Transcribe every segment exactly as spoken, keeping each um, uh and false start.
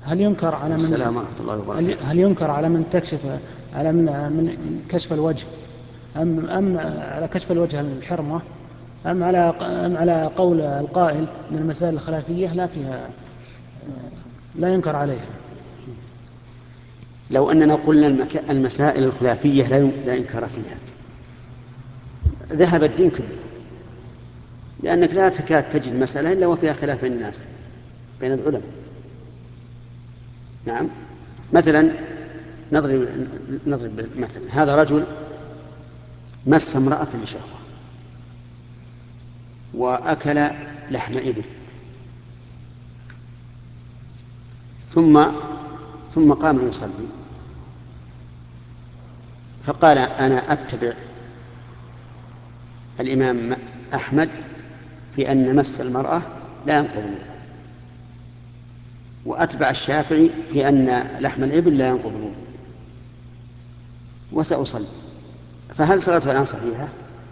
هل ينكر على من السلام ورحمة الله هل وبركاته. هل ينكر على من تكشف على من من كشف الوجه، أم أم على كشف الوجه الحرمة، أم على أم على قول القائل من المسائل الخلافية لا فيها لا ينكر عليها؟ لو أننا قلنا المك... المسائل الخلافية لا ين- لا إنكار فيها ذهب الدين كله، لأنك لا تكاد تجد مسألة إلا وفيها خلاف بين الناس بين العلماء. نعم. مثلا نضرب نضرب مثلا، هذا رجل مس امرأة لشهوة وأكل لحم إبل، ثم ثم قام يصلي، فقال أنا أتبع الإمام أحمد في أن مس المرأة لا ينقض الوضوء، وأتبع الشافعي في أن لحم الإبل لا ينقض الوضوء، وسأصلي. فهل صلاته الآن صحيحة؟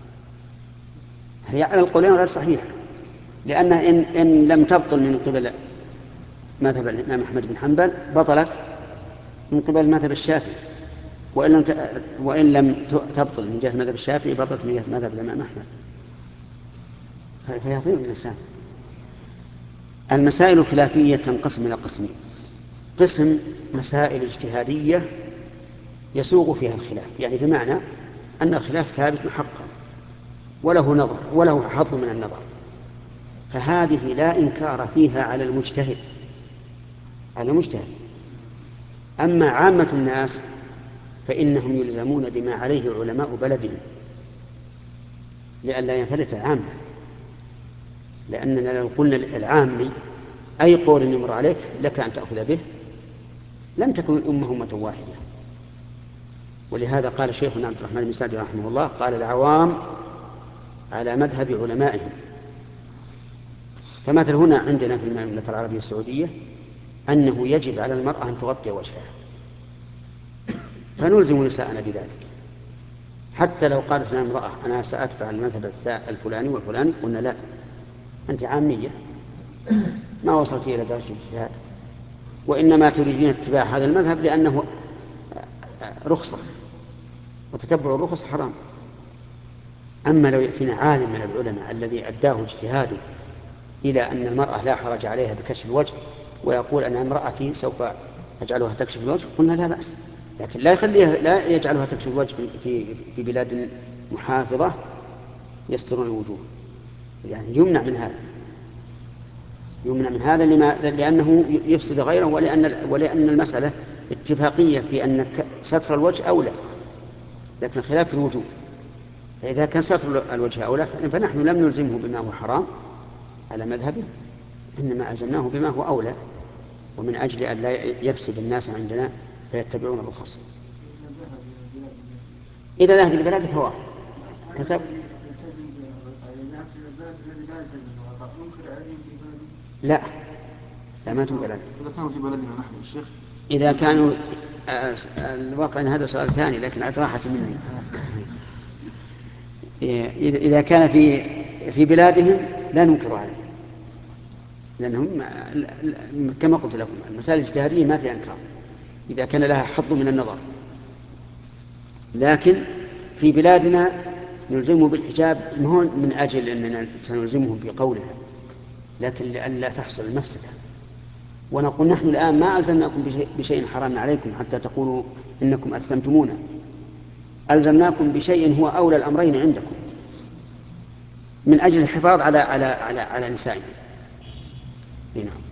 هي على القولين غير صحيحة، لأن إن, إن لم تبطل من قبل مذهب الإمام أحمد بن حنبل بطلت من قبل مذهب الشافعي، وإن لم ت- وإن لم ت- تبطل من جهة مذهب الشافعي بطلت من جهة مذهب الإمام أحمد. ف- فيضيع الإنسان. المسائل الخلافية تنقسم إلى قسمين: قسم مسائل اجتهادية يسوغ فيها الخلاف، يعني بمعنى أن الخلاف ثابت محقق وله نظر وله حظ من النظر، فهذه لا إنكار فيها على المجتهد على المجتهد. أما عامة الناس فإنهم يلزمون بما عليه علماء بلدهم لئلا ينفلت العامة، لأننا لو قلنا العامي أي قول يمر عليك لك أن تأخذ به لم تكن الأمة أمة واحدة. ولهذا قال شيخنا عبد الرحمن بن سعدي رحمه الله: قال العوام على مذهب علمائهم. فمثل هنا عندنا في المملكة العربية السعودية أنه يجب على المرأة أن تغطي وجهها، فنلزم نساءنا بذلك. حتى لو قالت لنا امرأة أنا سأتبع المذهب الفلاني والفلاني، قلنا لا، أنت عامية ما وصلت إلى درجة الاجتهاد، وإنما تريدين اتباع هذا المذهب لأنه رخصة، وتتبع الرخص حرام. أما لو يأتينا عالم من العلماء الذي أداه اجتهاده إلى أن المرأة لا حرج عليها بكشف الوجه، ويقول أن امرأتي سوف أجعلها تكشف الوجه، قلنا لا بأس، لكن لا يخليها لا يجعلها تكشف الوجه في في في بلاد محافظة يسترون الوجوه، يعني يمنع من هذا يمنع من هذا لما لأنه يفسد غيره، ولأن ولأن المسألة اتفاقية في أن ستر الوجه أولى، لكن خلاف في الوجوه. فإذا كان ستر الوجه أولى فنحن لم نلزمه بما هو حرام على مذهبه، إنما ألزمناه بما هو أولى، ومن أجل أن لا يفسد الناس عندنا فيتبعون الرخص. إذا ذهب إلى بلاد فهو كتب. لا لا ما تنقل. إذا كانوا في بلدنا نحن الشيخ، إذا كانوا آه، الواقع أن هذا سؤال ثاني لكن عاد راحت مني. إذا إذا كان في في بلادهم لا ننكر عليه، لأنهم كما قلت لكم المسائل الاجتهادية ما فيها إنكار إذا كان لها حظ من النظر. لكن في بلادنا نلزمه بالحجاب مهون من أجل أننا سنلزمهم بقولنا، لكن لئلا تحصل المفسدة. ونقول نحن الآن ما ألزمناكم بشيء, بشيء حرام عليكم حتى تقولوا إنكم أثمتمونا، ألزمناكم بشيء هو أولى الأمرين عندكم من أجل الحفاظ على على على على نسائنا. نعم.